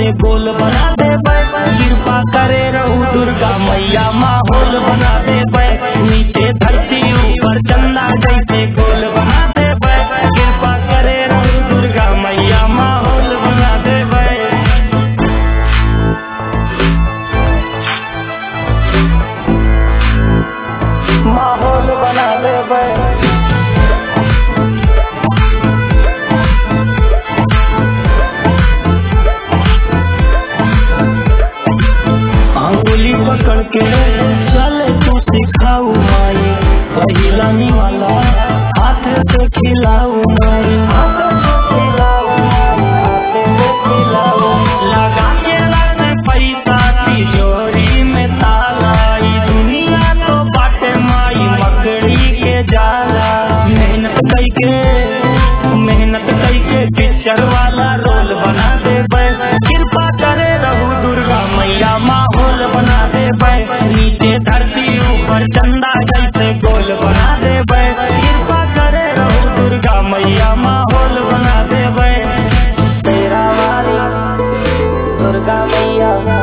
जैसे गोल बना देबै। कृपा करे रहू दुर्गा मैया माहौल बना देबै। नीचे धरती ऊपर चंदा जैसे गोल बना देबै। कृपा करे रहू दुर्गा मैया माहौल बना देबै। माहौल बना देबै। अंगुली पकड़ के चले तू सिखाऊ माई। पहिला निवाला हाथ से खिलाऊ माई। लगा के रख पैसा तिजोरी में ताला। ई दुनिया तो बाटे माई मकड़ी के जाला। मेहनत करके पिक्चर वाला रोल बना देबै। कृपा करे रहू दुर्गा मैया माहौल बना देबै। नीचे धरती ऊपर चंदा जैसे गोल बना देबै। कृपा करे रहू दुर्गा मैया माहौल बना देबै। तेरा वाली दुर्गा मैया।